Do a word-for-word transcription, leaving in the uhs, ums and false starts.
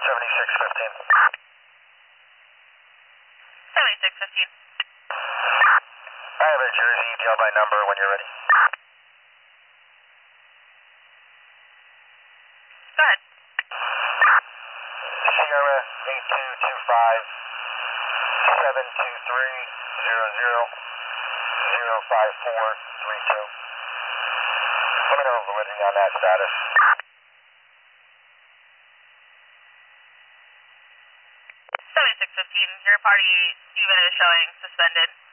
seventy-six fifteen. seventy-six fifteen. I have a Jersey, tell by number when you're ready. Go ahead. Sierra eight two two five seven two three zero zero zero five four three two. Let me know validity on that status. seventy-six fifteen, your party even is showing suspended.